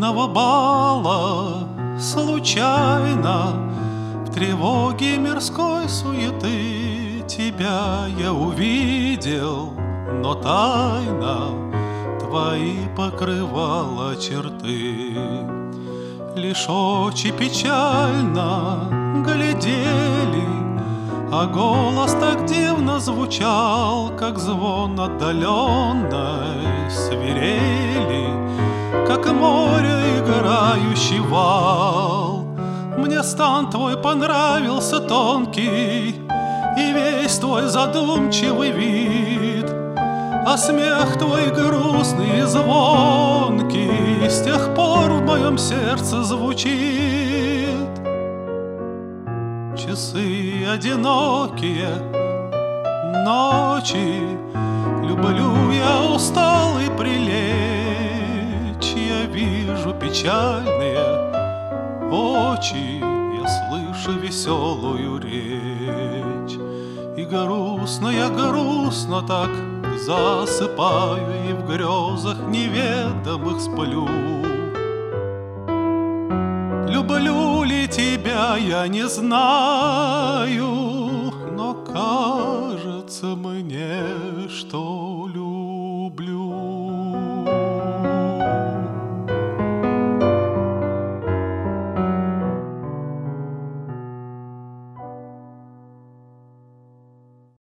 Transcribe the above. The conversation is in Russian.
звездного бала случайно в тревоге мирской суеты тебя я увидел, но тайно твои покрывала черты. Лишь очи печально глядели, а голос так дивно звучал, как звон отдаленной свирели, как море играющий вал. Мне стан твой понравился тонкий и весь твой задумчивый вид, а смех твой грустный и звонкий с тех пор в моем сердце звучит. Часы одинокие, ночи, люблю я усталый прилечь. Я вижу печальные очи, я слышу веселую речь. И грустно я грустно так засыпаю, и в грезах неведомых сплю. Люблю ли тебя, я не знаю, но кажется мне, что